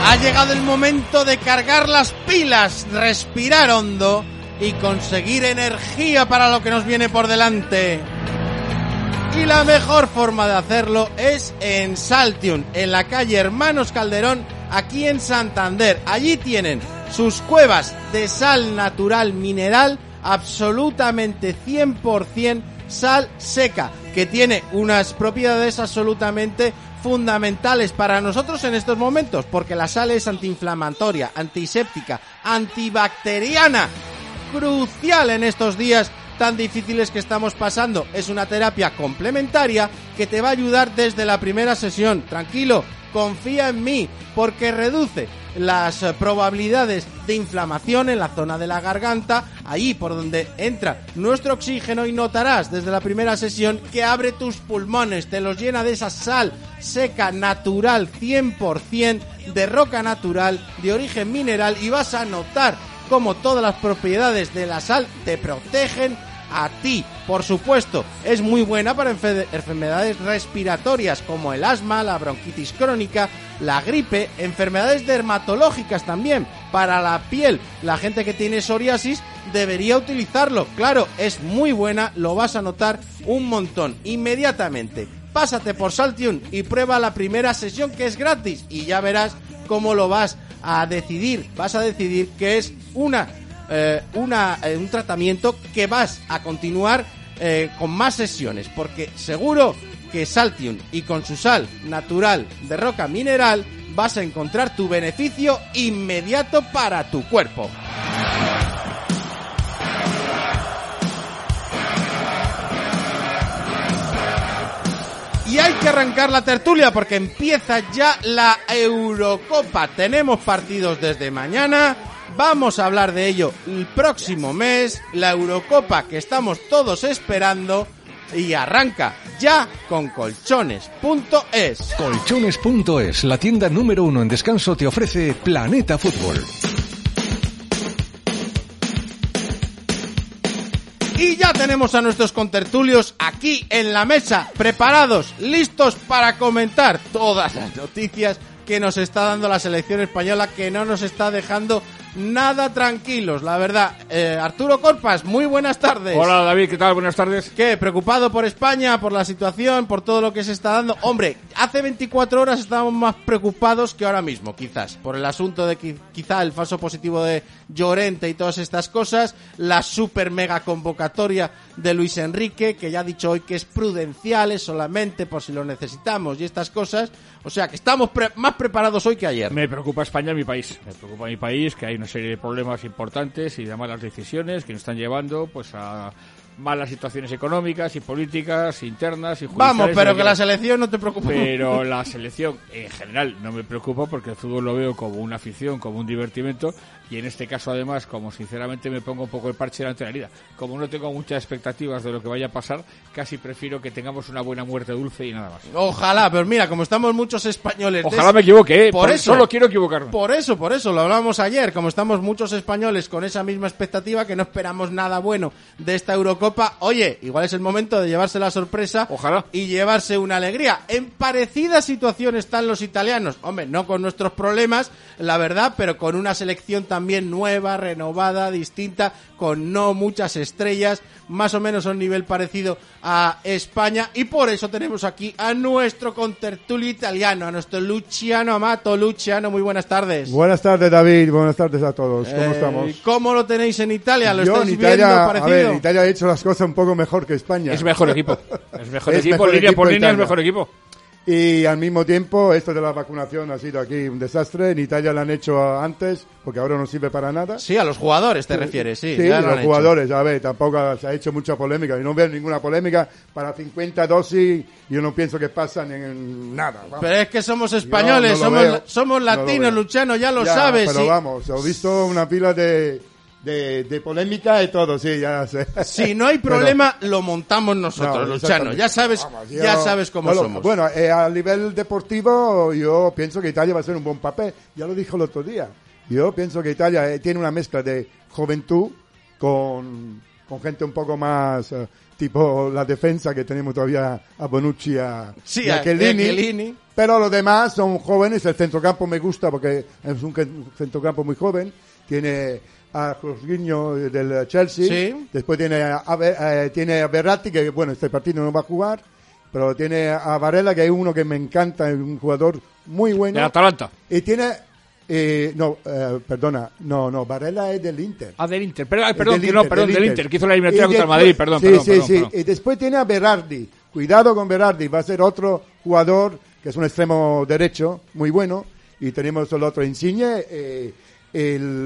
Ha llegado el momento de cargar las pilas, respirar hondo y conseguir energía para lo que nos viene por delante. Y la mejor forma de hacerlo es en Saltium, en la calle Hermanos Calderón, aquí en Santander. Allí tienen sus cuevas de sal natural mineral, absolutamente 100% sal seca, que tiene unas propiedades absolutamente fundamentales para nosotros en estos momentos, porque la sal es antiinflamatoria, antiséptica, antibacteriana, crucial en estos días tan difíciles que estamos pasando. Es una terapia complementaria que te va a ayudar desde la primera sesión. Tranquilo, confía en mí, porque reduce las probabilidades de inflamación en la zona de la garganta, ahí por donde entra nuestro oxígeno, y notarás desde la primera sesión que abre tus pulmones, te los llena de esa sal seca natural 100% de roca natural de origen mineral, y vas a notar cómo todas las propiedades de la sal te protegen a ti. Por supuesto, es muy buena para enfermedades respiratorias como el asma, la bronquitis crónica, la gripe, enfermedades dermatológicas también. Para la piel, la gente que tiene psoriasis debería utilizarlo. Claro, es muy buena, lo vas a notar un montón. Inmediatamente, pásate por Saltium y prueba la primera sesión, que es gratis, y ya verás cómo lo vas a decidir. Vas a decidir que es un tratamiento que vas a continuar con más sesiones, porque seguro que Saltium, y con su sal natural de roca mineral, vas a encontrar tu beneficio inmediato para tu cuerpo. Y hay que arrancar la tertulia porque empieza ya la Eurocopa. Tenemos partidos desde mañana. Vamos a hablar de ello el próximo mes, la Eurocopa que estamos todos esperando, y arranca ya con Colchones.es. Colchones.es, la tienda número 1 en descanso, te ofrece Planeta Fútbol. Y ya tenemos a nuestros contertulios aquí en la mesa, preparados, listos para comentar todas las noticias que nos está dando la selección española, que no nos está dejando nada tranquilos, la verdad. Arturo Corpas, muy buenas tardes. Hola David, ¿qué tal? Buenas tardes. ¿Qué? ¿Preocupado por España, por la situación, por todo lo que se está dando? Hombre, hace 24 horas estábamos más preocupados que ahora mismo, quizás, por el asunto de quizá el falso positivo de Llorente y todas estas cosas, la super mega convocatoria de Luis Enrique, que ya ha dicho hoy que es prudencial, es solamente por si lo necesitamos y estas cosas. O sea que estamos más preparados hoy que ayer. Me preocupa España, mi país. Me preocupa mi país, que hay una serie de problemas importantes y de malas decisiones que nos están llevando pues a malas situaciones económicas y políticas internas y judiciales. Vamos, pero que la selección no te preocupa. Pero la selección en general no me preocupa, porque el fútbol lo veo como una afición, como un divertimento, y en este caso además, como sinceramente me pongo un poco el parche delante de la herida, como no tengo muchas expectativas de lo que vaya a pasar, casi prefiero que tengamos una buena muerte dulce y nada más. Ojalá, pero mira, como estamos muchos españoles... Ojalá me equivoque, por eso solo quiero equivocarme. Por eso, lo hablábamos ayer, como estamos muchos españoles con esa misma expectativa, que no esperamos nada bueno de esta Eurocopa, oye, igual es el momento de llevarse la sorpresa. Ojalá. Y llevarse una alegría. En parecida situación están los italianos, hombre, no con nuestros problemas, la verdad, pero con una selección también nueva, renovada, distinta, con no muchas estrellas, más o menos a un nivel parecido a España, y por eso tenemos aquí a nuestro contertulio italiano, a nuestro Luciano Amato. Luciano, muy buenas tardes. Buenas tardes, David, buenas tardes a todos. ¿Cómo estamos? ¿Cómo lo tenéis en Italia? ¿Lo estáis Italia, viendo parecido? A ver, Italia ha hecho las cosas un poco mejor que España. Es mejor equipo. Es mejor equipo, línea por línea es mejor equipo. Y al mismo tiempo, esto de la vacunación ha sido aquí un desastre. En Italia lo han hecho antes, porque ahora no sirve para nada. Sí, a los jugadores te refieres, sí. Sí, a los jugadores, a ver, tampoco se ha hecho mucha polémica. Yo no veo ninguna polémica. Para 50 dosis, yo no pienso que pasan en nada. Vamos. Pero es que somos españoles, somos latinos, Luciano, ya lo sabes. Pero sí. Vamos, he visto una pila de polémica y todo, sí, ya sé. Si no hay problema, lo montamos nosotros, Luciano. Ya sabes, sabes cómo somos. Bueno, a nivel deportivo, yo pienso que Italia va a ser un buen papel. Ya lo dijo el otro día. Yo pienso que Italia tiene una mezcla de juventud con gente un poco más tipo la defensa, que tenemos todavía a Bonucci y a Chiellini. Pero los demás son jóvenes. El centrocampo me gusta porque es un centrocampo muy joven. Tiene a Jorginho del Chelsea. Sí. Después tiene a Verratti, que bueno, este partido no va a jugar. Pero tiene a Varela, que es uno que me encanta, es un jugador muy bueno. De Atalanta. Y tiene... Varela es del Inter. Del Inter. Del Inter, que hizo la eliminatoria contra el Madrid, perdón. Y después tiene a Berardi. Cuidado con Berardi, va a ser otro jugador que es un extremo derecho, muy bueno. Y tenemos el otro Insigne, el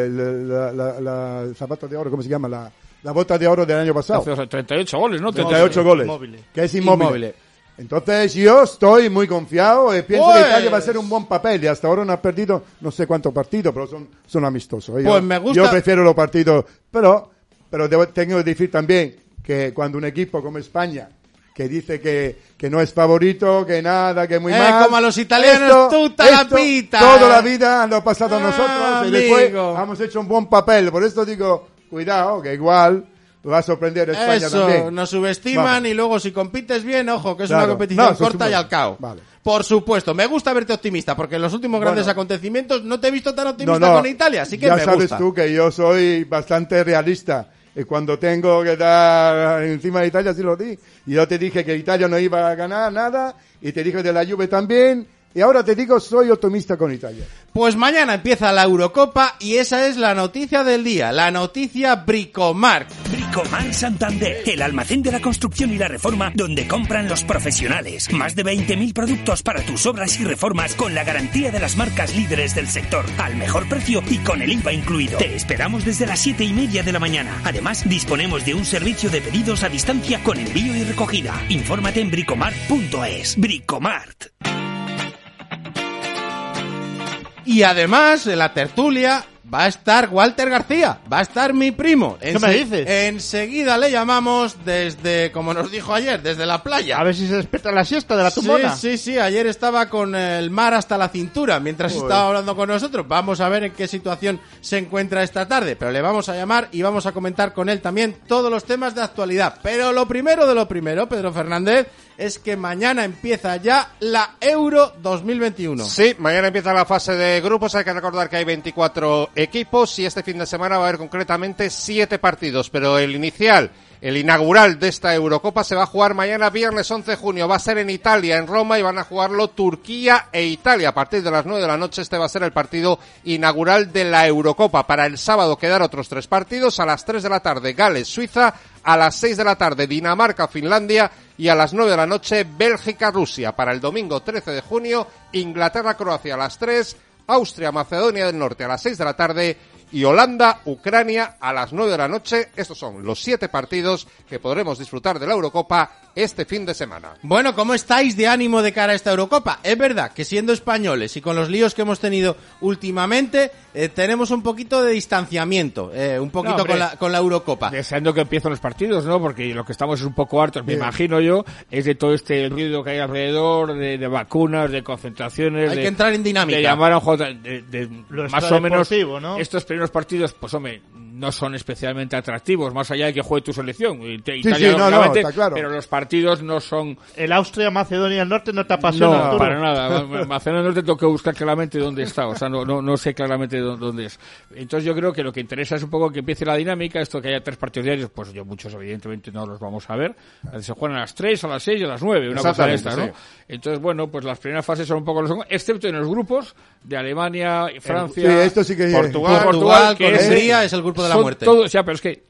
zapato de oro, ¿cómo se llama? La bota de oro del año pasado. Hace 38 goles, ¿no? 38 goles. Inmóvil. Que es inmóvil. Entonces yo estoy muy confiado, pienso que Italia va a hacer un buen papel y hasta ahora no ha perdido no sé cuántos partidos, pero son amistosos. Pues me gusta. Yo prefiero los partidos, pero tengo que decir también que cuando un equipo como España, que dice que no es favorito, que nada, que muy mal. Como a los italianos, tutta la pita. Toda la vida lo ha pasado a nosotros y después amigo. hemos hecho un buen papel. Por eso digo, cuidado, que igual va a sorprender a España también. Nos subestiman. Vamos. Y luego si compites bien, ojo, que es claro. una competición corta y al cao. Vale. Por supuesto, me gusta verte optimista, porque en los últimos grandes acontecimientos no te he visto tan optimista con Italia, así que me gusta. Ya sabes tú que yo soy bastante realista. Y cuando tengo que dar encima de Italia, sí lo di. Y yo te dije que Italia no iba a ganar nada, y te dije de la Juve también. Y ahora te digo, soy optimista con Italia. Pues mañana empieza la Eurocopa y esa es la noticia del día, la noticia Bricomark. Bricomark Santander, el almacén de la construcción y la reforma donde compran los profesionales. Más de 20.000 productos para tus obras y reformas con la garantía de las marcas líderes del sector, al mejor precio y con el IVA incluido. Te esperamos desde las 7:30 de la mañana. Además, disponemos de un servicio de pedidos a distancia con envío y recogida. Infórmate en bricomart.es. Bricomart. Y además, en la tertulia va a estar Walter García, va a estar mi primo. ¿Qué me dices? Enseguida le llamamos desde, como nos dijo ayer, desde la playa. A ver si se despierta la siesta de la tumbona. Sí, ayer estaba con el mar hasta la cintura mientras estaba hablando con nosotros. Vamos a ver en qué situación se encuentra esta tarde, pero le vamos a llamar y vamos a comentar con él también todos los temas de actualidad. Pero lo primero de lo primero, Pedro Fernández, es que mañana empieza ya la Euro 2021. Sí, mañana empieza la fase de grupos. Hay que recordar que hay 24 equipos y este fin de semana va a haber concretamente 7 partidos, pero el inaugural de esta Eurocopa se va a jugar mañana viernes 11 de junio. Va a ser en Italia, en Roma, y van a jugarlo Turquía e Italia. A partir de las 9 de la noche este va a ser el partido inaugural de la Eurocopa. Para el sábado quedar otros 3 partidos. A las 3 de la tarde Gales, Suiza. A las 6 de la tarde Dinamarca, Finlandia. Y a las 9 de la noche Bélgica, Rusia. Para el domingo 13 de junio Inglaterra, Croacia a las 3. Austria, Macedonia del Norte a las 6 de la tarde y Holanda, Ucrania a las 9 de la noche. Estos son los 7 partidos que podremos disfrutar de la Eurocopa este fin de semana. Bueno, ¿cómo estáis de ánimo de cara a esta Eurocopa? Es verdad que siendo españoles y con los líos que hemos tenido últimamente, tenemos un poquito de distanciamiento, un poquito con la Eurocopa. Deseando que empiecen los partidos, ¿no? Porque lo que estamos es un poco hartos, me imagino yo, es de todo este ruido que hay alrededor, de vacunas, de concentraciones. Hay que entrar en dinámica. De llamar a un juego de más o menos, ¿no? Estos primeros partidos, pues hombre, no son especialmente atractivos, más allá de que juegue tu selección. Está claro. Pero los partidos no son... El Austria-Macedonia del Norte no te apasiona, No, Arturo. para nada. Macedonia del Norte tengo que buscar claramente dónde está, o sea, no sé claramente dónde es. Entonces yo creo que lo que interesa es un poco que empiece la dinámica, esto que haya 3 partidos diarios, pues yo muchos evidentemente no los vamos a ver. Se juegan a las 3, a las 6 y a las 9, una cosa de esta, ¿no? Sí. Entonces, bueno, pues las primeras fases son un poco excepto en los grupos de Alemania, Francia, sí, esto sí que Portugal, que con Hungría es el grupo de la muerte. Pero es que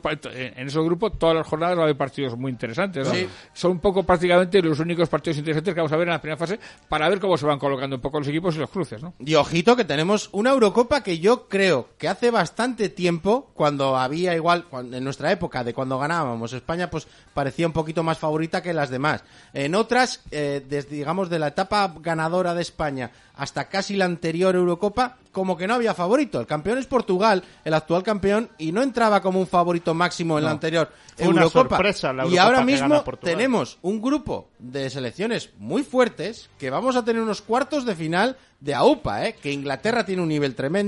en esos grupos, todas las jornadas va a haber partidos muy interesantes, ¿no? Sí. Son un poco prácticamente los únicos partidos interesantes que vamos a ver en la primera fase para ver cómo se van colocando un poco los equipos y los cruces, ¿no? Y ojito que tenemos una Eurocopa que yo creo que hace bastante tiempo, cuando había en nuestra época de cuando ganábamos España, pues parecía un poquito más favorita que las demás. En otras, digamos de la etapa ganadora de España hasta casi la anterior Eurocopa, como que no había favorito. El campeón es Portugal, el actual campeón, y no entraba como un favorito máximo en la anterior Fue una Eurocopa. sorpresa la Y Eurocopa ahora que mismo gana Portugal. tenemos un grupo de selecciones muy fuertes que vamos a tener unos cuartos de final de AUPA, que Inglaterra tiene un nivel tremendo,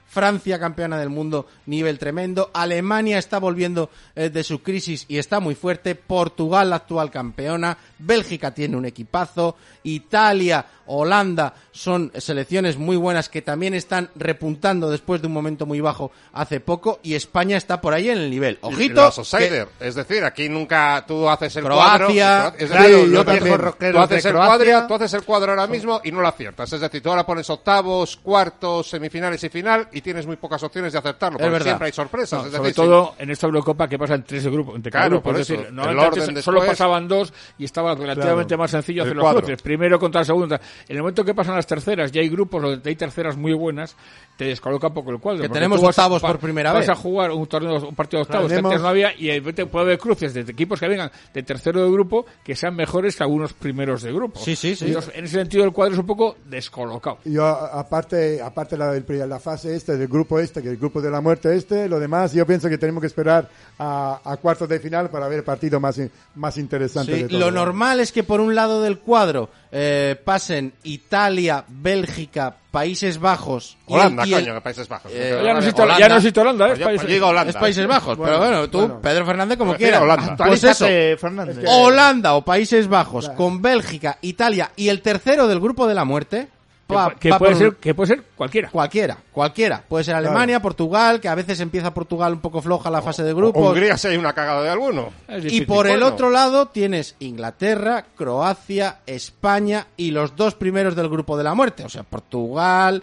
Francia, campeona del mundo, nivel tremendo. Alemania está volviendo de su crisis y está muy fuerte. Portugal, la actual campeona. Bélgica tiene un equipazo. Italia, Holanda son selecciones muy buenas que también están repuntando después de un momento muy bajo hace poco. Y España está por ahí en el nivel. Ojito. Los outsider. Es decir, aquí nunca tú haces el Croacia, cuadro. Es claro, decir, yo también. tú haces el cuadro ahora mismo y no lo aciertas. Es decir, tú ahora pones octavos, cuartos, semifinales y final y tienes muy pocas opciones de acertarlo. Porque siempre hay sorpresas. No, es sobre decir, todo en esta Eurocopa que pasan 3 grupos. Entre cada Claro, grupo. por Es eso, decir, el normalmente orden solo después- pasaban 2 y estaba relativamente más sencillo el hacer los cuadro. cruces. Primero contra el segundo. En el momento que pasan las terceras, ya hay grupos donde hay terceras muy buenas, te descoloca un poco el cuadro. Que porque tenemos tú vas octavos por primera vez. Vas a jugar un partido de octavos, que Tenemos- antes no había, y de repente puede haber cruces de equipos que vengan de tercero de grupo que sean mejores que algunos primeros de grupo. Sí. Entonces, en ese sentido, el cuadro es un poco descolocado. Yo, aparte la fase del grupo que el grupo de la muerte lo demás, yo pienso que tenemos que esperar a cuartos de final para ver el partido más interesante Sí, de todo. lo normal es que por un lado del cuadro pasen Italia, Bélgica, Países Bajos Holanda, y el, coño, que Países Bajos. Ya no existe Holanda, Pues Países- yo digo Holanda. es Países Bajos, pero bueno, tú, bueno. Pedro Fernández, como Pues quieras. mira, Holanda. Pues eso, Actualízate, Fernández. Holanda o Países Bajos con Bélgica, Italia y el tercero del grupo de la muerte. que puede ser cualquiera. Cualquiera. Puede ser Alemania, Portugal, que a veces empieza Portugal un poco floja la fase de grupos. Hungría si hay una cagada de alguno. Es Y difícil. por el Bueno. otro lado tienes Inglaterra, Croacia, España y los 2 primeros del grupo de la muerte. O sea, Portugal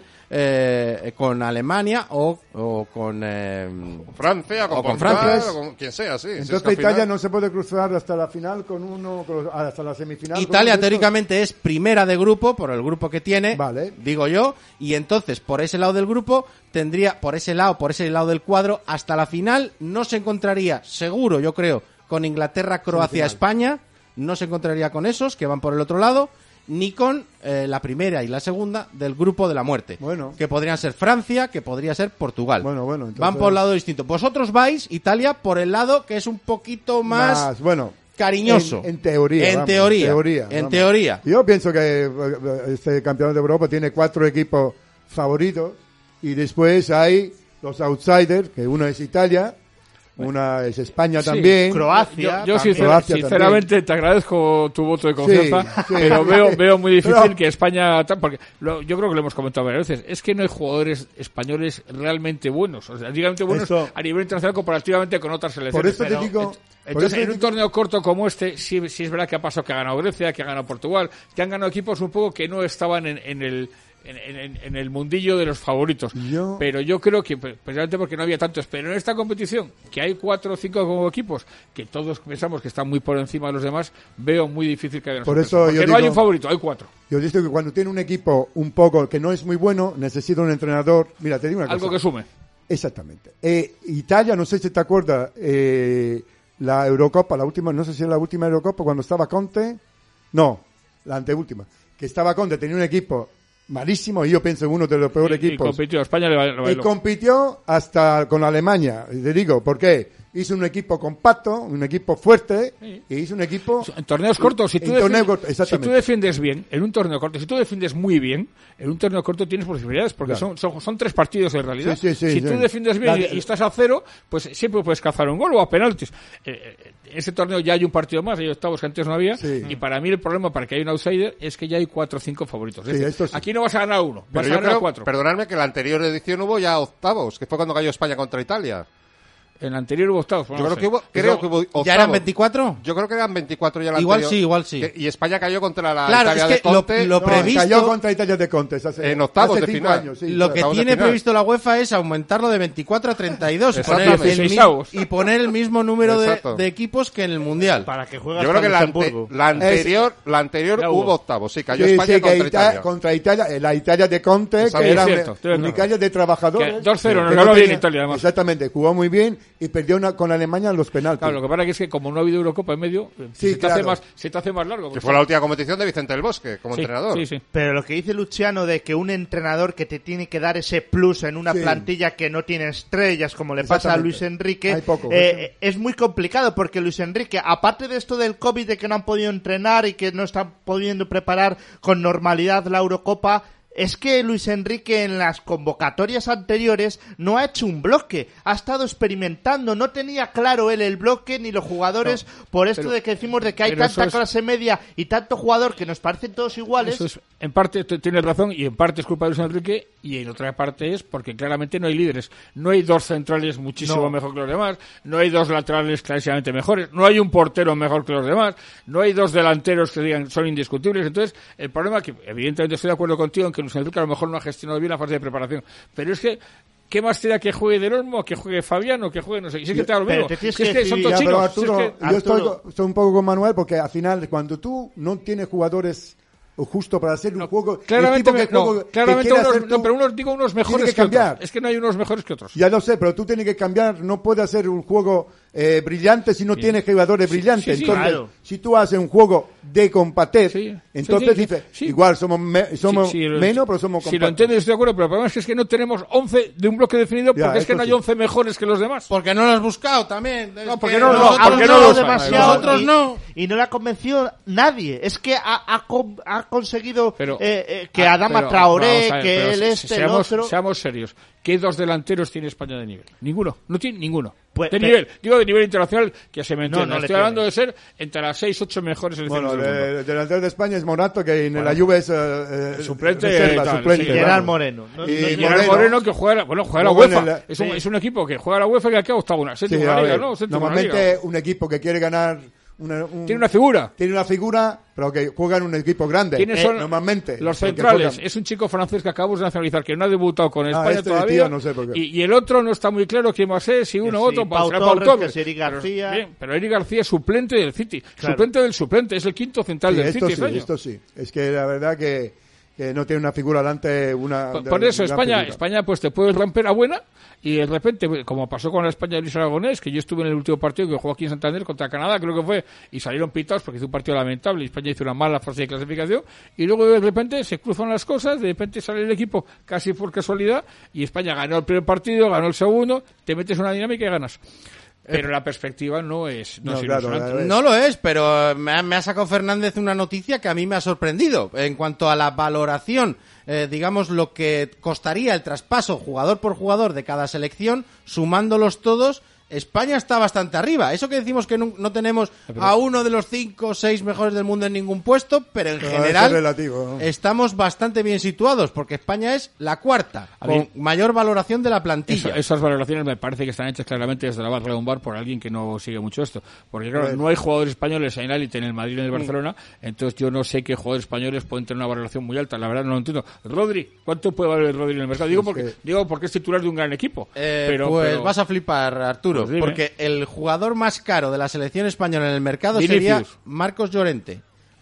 con Alemania o con... Francia, con O con Portugal, Francia. o con quien sea, sí. Si es Entonces que al Italia final- no se puede cruzar hasta la final hasta la semifinal. Italia con uno de estos. teóricamente es primera de grupo por el grupo que tiene, Vale. digo yo, y entonces por ese lado del grupo tendría, por ese lado del cuadro, hasta la final no se encontraría, seguro yo creo, con Inglaterra, Croacia, España, no se encontraría con esos que van por el otro lado, ni con la primera y la segunda del grupo de la muerte, Bueno. que podrían ser Francia, que podría ser Portugal. Bueno, entonces- Van por lado distinto. Vosotros vais, Italia, por el lado que es un poquito más bueno, cariñoso. En teoría. En vamos, teoría. En vamos. teoría. Yo pienso que este campeonato de Europa tiene 4 equipos favoritos y después hay los outsiders, que uno es Italia, una es España Sí, también. Croacia. Yo también. Croacia sinceramente te agradezco tu voto de confianza, Sí, sí. pero veo muy difícil Pero- que España... Porque yo creo que lo hemos comentado varias veces. Es que no hay jugadores españoles realmente buenos. O sea, realmente buenos Eso- a nivel internacional comparativamente con otras selecciones. Por eso te Pero, digo... por entonces, eso en te un digo- torneo corto como este, sí es verdad que ha pasado que ha ganado Grecia, que ha ganado Portugal, que han ganado equipos un poco que no estaban en el mundillo de los favoritos. Pero yo creo que, precisamente porque no había tantos, pero en esta competición, que hay 4 o 5 como equipos, que todos pensamos que están muy por encima de los demás, veo muy difícil que haya una Por sorpresa. eso Porque yo no hay digo- un favorito, hay 4. Yo digo que cuando tiene un equipo un poco que no es muy bueno, necesita un entrenador. Mira, te digo una Algo cosa. que sume. Exactamente. Italia, no sé si te acuerdas, la Eurocopa, la última, no sé si es la última Eurocopa, cuando estaba Conte. No, la anteúltima. Que estaba Conte, tenía un equipo malísimo, y yo pienso uno de los peores Y equipos. compitió, España le Y bailó. compitió hasta con Alemania. Y te digo, ¿por qué? Hizo un equipo compacto, un equipo fuerte, y hizo un equipo... En torneos cortos, si tú, en torneo defiendes, corto, si exactamente. tú defiendes bien, en un torneo corto, si tú defiendes muy bien, en un torneo corto tienes posibilidades, porque Claro. son 3 partidos en realidad. Sí, sí, si sí. tú defiendes bien La- y estás a 0, pues siempre puedes cazar un gol o a penaltis. En ese torneo ya hay un partido más, hay octavos que antes no había, Sí. y para mí el problema para que haya un outsider es que ya hay 4 o 5 favoritos. Es Sí, decir, esto sí. aquí no vas a ganar uno, Pero vas a yo ganar creo, 4. perdonadme, que la anterior edición hubo ya octavos, que fue cuando cayó España contra Italia. En la anterior hubo octavos. Yo creo que hubo octavos. ¿Ya eran 24? Yo creo que eran 24 ya la Igual anterior. sí, igual sí. Y España cayó contra la Claro, Italia es de que lo- Conte. lo No, previsto- cayó contra Italia de Conte. En octavos hace de 5 final. años, sí. Lo que Octavos de tiene final. previsto la UEFA es aumentarlo de 24 a 32 Exactamente. el 16avos. y poner el mismo número Exacto. de equipos que en el Mundial. Para que juegue Yo hasta creo que Luxemburgo. la anterior Ya hubo hubo. octavos. Sí, cayó Sí, España sí, que contra Italia. Italia, la Italia de Conte, Exacto. que era Sí, cierto, una tienes razón. Italia de trabajadores. Que 2-0 nos que ganó no bien tenía- Italia, además. Exactamente, jugó muy bien y perdió con Alemania en los penaltis. Claro, lo que pasa es que como no ha habido Eurocopa en medio, Sí, se, te hace claro. más largo. Que fue la última competición de Vicente del Bosque como Sí, entrenador. Sí, sí. Pero lo que dice Luciano de que un entrenador que te tiene que dar ese plus en una Sí. plantilla que no tiene estrellas, como le pasa a Exactamente. Luis Enrique, Hay poco, es muy complicado porque Luis Enrique, aparte de esto del COVID, de que no han podido entrenar y que no están pudiendo preparar con normalidad la Eurocopa, es que Luis Enrique en las convocatorias anteriores no ha hecho un bloque, ha estado experimentando, no tenía claro él el bloque ni los jugadores, por esto de que decimos de que hay tanta clase media y tanto jugador que nos parecen todos iguales. Eso es, en parte tienes razón y en parte es culpa de Luis Enrique y en otra parte es porque claramente no hay líderes, no hay dos centrales muchísimo mejor que los demás, no hay dos laterales clarísimamente mejores, no hay un portero mejor que los demás, no hay dos delanteros que digan son indiscutibles. Entonces el problema, que evidentemente estoy de acuerdo contigo en que Luis Enrique a lo mejor no ha gestionado bien la fase de preparación, pero es que ¿qué más te da que juegue Del Olmo, que juegue Fabiano, que juegue no sé? Y sí que te da lo mismo. Es que son todos chinos. Arturo, yo estoy un poco con Manuel porque al final cuando tú no tienes jugadores justo para hacer un juego, claramente unos mejores que otros. Es que no hay unos mejores que otros. Ya lo sé, pero tú tienes que cambiar, no puedes hacer un juego brillante si no tienes jugadores brillantes. Entonces, claro, si tú haces un juego de compatez, entonces dices, igual somos menos, pero somos compatez. Si lo entiendes, estoy de acuerdo, pero el problema es que no tenemos 11 de un bloque definido porque es que no hay 11 mejores que los demás. Porque no lo has buscado también. No, porque no lo demasiado. Nosotros no. Y no le ha convencido nadie. Es que ha conseguido que Adama Traoré, que él el otro. Seamos serios. ¿Qué dos delanteros tiene España de nivel? Ninguno. No tiene ninguno. Nivel. Digo de nivel internacional, que se me entienda. Estoy hablando de ser entre las 6-8 mejores selecciones del mundo. El delantero de España es Morato, que en la Juve es suplente. Gerard Moreno. Gerard Moreno, que juega la UEFA. Es un equipo que juega la UEFA y que ha octavo una. Normalmente un equipo que quiere ganar tiene una figura. Tiene una figura, pero que juega en un equipo grande. ¿Quiénes son normalmente? Los centrales. Es un chico francés que acabamos de nacionalizar, que no ha debutado con España todavía. Tío, no sé por qué. Y el otro no está muy claro quién va a ser, si uno u otro. Pau Torres, Eric García. Pero Eric García es suplente del City. Claro. Suplente del suplente. Es el quinto central del City. Esto sí. Es que la verdad que no tiene una figura delante. Por eso España pues te puede romper a buena. Y de repente, como pasó con la España de Luis Aragonés, que yo estuve en el último partido que jugó aquí en Santander contra Canadá, creo que fue, y salieron pitados porque hizo un partido lamentable y España hizo una mala fase de clasificación, y luego de repente se cruzan las cosas, de repente sale el equipo casi por casualidad, y España ganó el primer partido, ganó el segundo, te metes una dinámica y ganas. Pero la perspectiva no es ilusionante. No lo es, pero me ha sacado Fernández una noticia que a mí me ha sorprendido en cuanto a la valoración, digamos, lo que costaría el traspaso jugador por jugador de cada selección, sumándolos todos. España está bastante arriba. Eso que decimos que no tenemos a uno de los 5 o 6 mejores del mundo en ningún puesto, pero en general estamos bastante bien situados, porque España es la cuarta, con mayor valoración de la plantilla. Esas valoraciones me parece que están hechas claramente desde la barra de un bar por alguien que no sigue mucho esto. Porque claro, no hay jugadores españoles en élite en el Madrid y en el Barcelona, entonces yo no sé qué jugadores españoles pueden tener una valoración muy alta. La verdad no lo entiendo. Rodri, ¿cuánto puede valer Rodri en el mercado? Digo porque es titular de un gran equipo. Pero vas a flipar, Arturo. Porque el jugador más caro de la selección española en el mercado Vinicius. sería Marcos Llorente.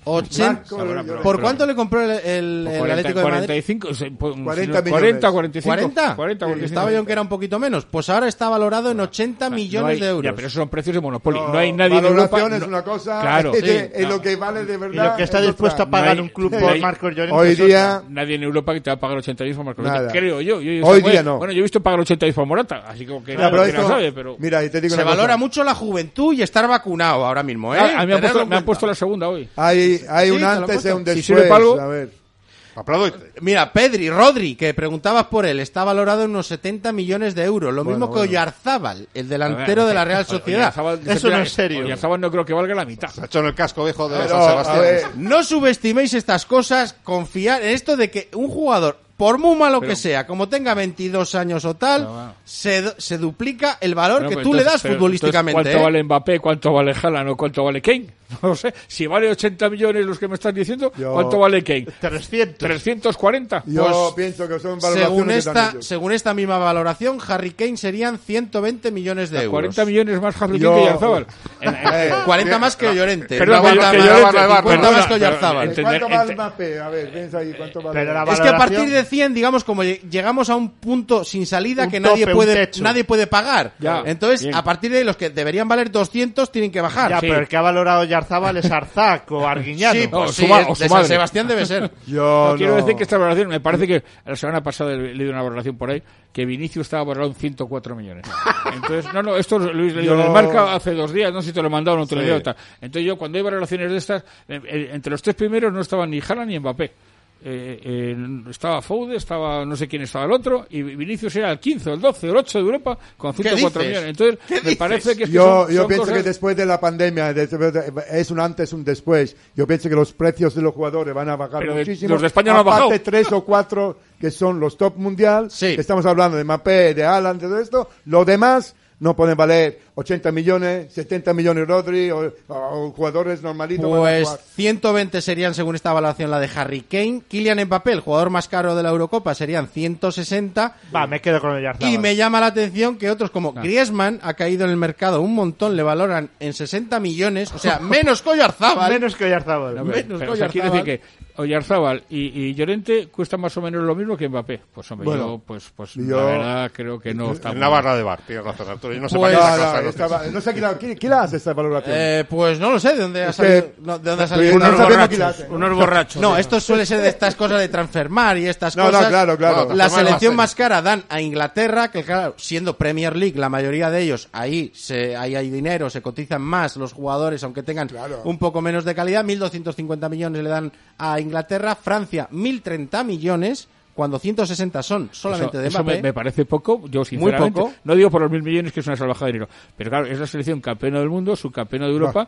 ¿Por cuánto le compró el Atlético de Madrid? 40 Estaba yo que era un poquito menos. Pues ahora está valorado en 80 millones de euros. Ya, pero esos son precios de monopolio. No hay nadie en Europa. Valoración es una cosa. Claro. Es lo que vale de verdad. Y lo que está dispuesto a pagar un club por Marcos Llorente. Hoy día. Nadie en Europa que te va a pagar 80 por Marcos Llorente. Creo yo. Hoy día no. Bueno, yo he visto pagar 80 por Morata. Así que no sabe, pero. Mira, y te digo se valora mucho la juventud y estar vacunado ahora mismo, ¿eh? A mí me han puesto la segunda hoy. Hay un antes y un después. A ver. Mira, Rodri, que preguntabas por él, está valorado en unos 70 millones de euros. Lo mismo que Oyarzábal, el delantero de la Real Sociedad. Eso no es serio. Oyarzábal no creo que valga la mitad. Se ha hecho en el casco viejo de San Sebastián. No subestiméis estas cosas, confiar en esto de que un jugador, por muy malo que sea, como tenga 22 años o tal, se duplica el valor que tú le das futbolísticamente. ¿Cuánto vale Mbappé? ¿Cuánto vale Haaland? ¿O cuánto vale Kane? No lo sé. Si vale 80 millones los que me estás diciendo, ¿cuánto vale Kane? 340. Yo pienso que son valoraciones según esta misma valoración, Harry Kane serían 120 millones de euros. 40 millones más Harry Kane que Oyarzábal. 40 más que Llorente. 50 más que Oyarzábal. ¿Cuánto vale Mbappé? A ver, piensa ahí, ¿cuánto vale? Es que a partir de 100, digamos, como llegamos a un punto sin salida que nadie puede pagar. Entonces, a partir de ahí, los que deberían valer 200 tienen que bajar. Ya, pero el que ha valorado Oyarzábal es Arzac o Arguiñano. Sí, pues de San Sebastián debe ser. Quiero decir que esta valoración, me parece que la semana pasada he leído una valoración por ahí, que Vinicius estaba valorado en 104 millones. Entonces, esto Luis le dio en el Marca hace 2 días, no sé si te lo he mandado o no te lo he enviado. Entonces yo, cuando hay valoraciones de estas, entre los 3 primeros no estaban ni Haaland ni Mbappé. estaba Foude, estaba no sé quién estaba el otro, y Vinicius era el 15, el 12, el 8 de Europa con 104 millones. Entonces, me parece que yo son pienso cosas... que después de la pandemia es un antes, un después. Yo pienso que los precios de los jugadores van a bajar muchísimo. Los de España no han bajado. Aparte 3 o 4 que son los top mundial, sí. Que estamos hablando de Mbappé, de Haaland, de todo esto. Lo demás no pueden valer 80 millones, 70 millones Rodri o jugadores normalitos. Pues 120 serían, según esta evaluación, la de Harry Kane. Kylian Mbappé, el jugador más caro de la Eurocopa, serían 160. Me quedo con Oyarzabal. Y me llama la atención que otros como Griezmann ha caído en el mercado un montón, le valoran en 60 millones, o sea, menos que Oyarzabal. Menos que Oyarzabal. No, pero, o sea, quiere decir que Oyarzabal y Llorente cuestan más o menos lo mismo que Mbappé. Pues hombre, bueno, yo la verdad creo que no está en muy la bien. barra de bar, tienes razón, Arturo. Yo no sé Pues, para qué esa cosa, no sé quién hace esta valoración. Pues no lo sé, ¿de dónde ha Es salido? que- No, ¿de dónde ha salido? no sabemos quién la hace. Unos borrachos. No, esto suele ser de estas cosas de Transfermar y estas No, cosas. claro. La Transfermar selección más más cara dan a Inglaterra, que claro, siendo Premier League, la mayoría de ellos, ahí hay dinero, se cotizan más los jugadores, aunque tengan un poco menos de calidad. 1.250 millones le dan a Inglaterra. Francia, 1.030 millones. Cuando 160 son solamente de Eso Mbappé. me parece poco, yo sinceramente, poco. no digo por los 1.000 millones que es una salvajada de dinero, pero claro, es la selección campeona del mundo, subcampeona de Europa,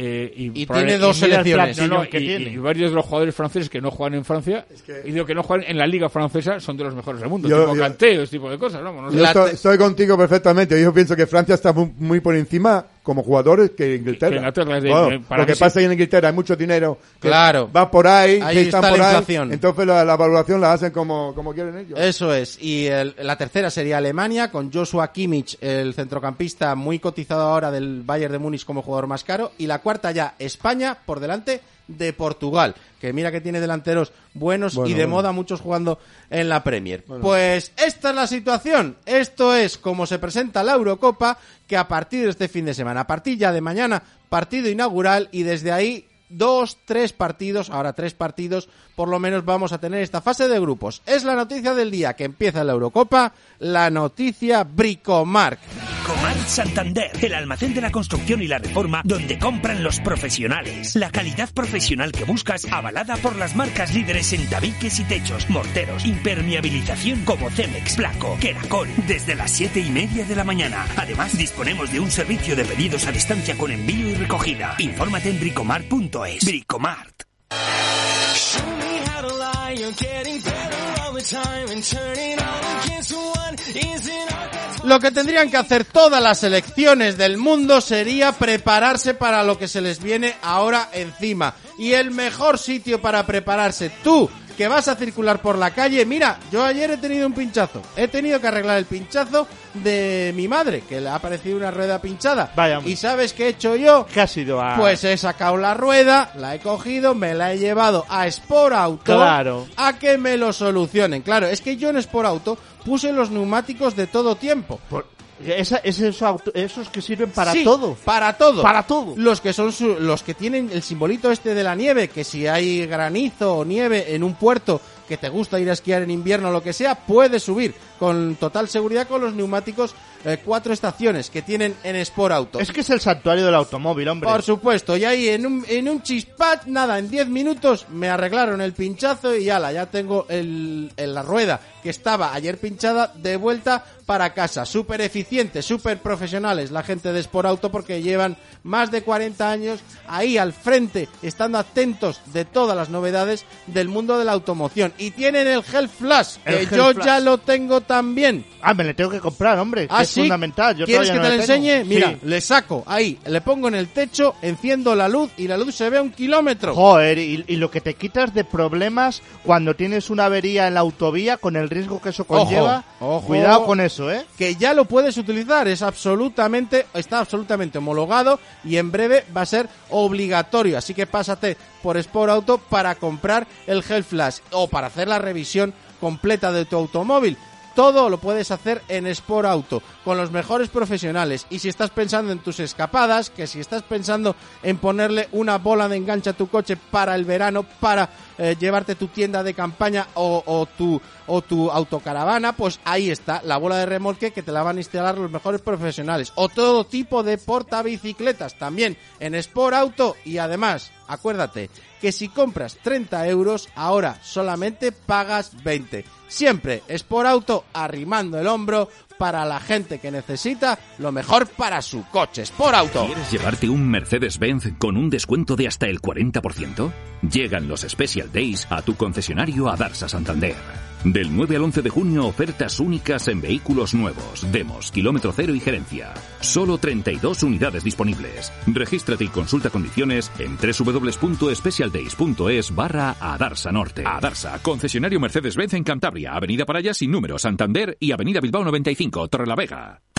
y tiene dos selecciones. y varios de los jugadores franceses que no juegan en Francia, y digo que no juegan en la liga francesa, son de los mejores del mundo, tipo Kanté, ese tipo de cosas, ¿no? Yo estoy contigo perfectamente. Yo pienso que Francia está muy por encima como jugadores que Inglaterra. Que Inglaterra, Bueno, lo que pasa en Inglaterra hay mucho dinero que Claro. va por ahí, Ahí que están está por la ahí. inflación. Entonces la evaluación la hacen como quieren ellos. Eso es. Y la tercera sería Alemania, con Joshua Kimmich, el centrocampista muy cotizado ahora del Bayern de Múnich como jugador más caro. Y la cuarta ya, España, por delante de Portugal, que mira que tiene delanteros buenos y de moda, muchos jugando en la Premier. Pues esta es la situación. Esto es como se presenta la Eurocopa, que a partir de este fin de semana, a partir ya de mañana, partido inaugural, y desde ahí 2-3 partidos, ahora 3 partidos, por lo menos vamos a tener esta fase de grupos. Es la noticia del día que empieza la Eurocopa, la noticia Bricomark. Bricomark Santander, el almacén de la construcción y la reforma donde compran los profesionales. La calidad profesional que buscas, avalada por las marcas líderes en tabiques y techos, morteros, impermeabilización como Cemex, Placo, Queracol, desde las 7:30 de la mañana. Además, disponemos de un servicio de pedidos a distancia con envío y recogida. Infórmate en bricomart.es. Bricomart. Lo que tendrían que hacer todas las selecciones del mundo sería prepararse para lo que se les viene ahora encima. Y el mejor sitio para prepararse, tú, que vas a circular por la calle. Mira, yo ayer he tenido un pinchazo. He tenido que arreglar el pinchazo de mi madre, que le ha aparecido una rueda pinchada. Vaya, hombre. ¿Y sabes qué he hecho yo? ¿Qué ha sido? Pues he sacado la rueda, la he cogido, me la he llevado a Sport Auto, Claro. a que me lo solucionen. Claro, es que yo en Sport Auto puse los neumáticos de todo tiempo. Esos que sirven para Sí, todo. Para todo. Para todo. Los que son los que tienen el simbolito este de la nieve, que si hay granizo o nieve en un puerto que te gusta ir a esquiar en invierno o lo que sea, puedes subir con total seguridad con los neumáticos 4 estaciones que tienen en Sport Auto. Es que es el santuario del automóvil, hombre. Por supuesto, y ahí en un chispach, nada, en 10 minutos me arreglaron el pinchazo y ala, ya tengo la rueda que estaba ayer pinchada de vuelta para casa. Súper eficiente, súper profesionales la gente de Sport Auto, porque llevan más de 40 años ahí al frente, estando atentos de todas las novedades del mundo de la automoción. Y tienen el Health Flash, que El yo Health Flash. ya lo tengo también. Me le tengo que comprar, hombre. Ah, es sí. fundamental. Yo ¿Quieres que todavía te no lo le tengo. enseñe? Mira, Sí. le saco ahí, le pongo en el techo, enciendo la luz y la luz se ve a 1 kilómetro. Joder, y lo que te quitas de problemas cuando tienes una avería en la autovía con el riesgo que eso conlleva. Ojo. Cuidado con eso, ¿eh? Que ya lo puedes utilizar, está absolutamente homologado y en breve va a ser obligatorio. Así que pásate por Sport Auto para comprar el Health Flash o para hacer la revisión completa de tu automóvil. Todo lo puedes hacer en Sport Auto, con los mejores profesionales. Y si estás pensando en tus escapadas, que si estás pensando en ponerle una bola de enganche a tu coche para el verano, para llevarte tu tienda de campaña o tu autocaravana, pues ahí está, la bola de remolque que te la van a instalar los mejores profesionales. O todo tipo de portabicicletas también en Sport Auto. Y además, Acuérdate que si compras 30 euros, ahora solamente pagas 20. Siempre Sport Auto arrimando el hombro para la gente que necesita lo mejor para su coche. Sport Auto. ¿Quieres llevarte un Mercedes-Benz con un descuento de hasta el 40%? Llegan los Special Days a tu concesionario Adarsa Santander. Del 9 al 11 de junio, ofertas únicas en vehículos nuevos, demos, kilómetro cero y gerencia. Solo 32 unidades disponibles. Regístrate y consulta condiciones en www.specialdays.es/Adarsa Norte. Adarsa, concesionario Mercedes-Benz en Cantabria, Avenida Paraya sin número, Santander y Avenida Bilbao 95, Torrelavega.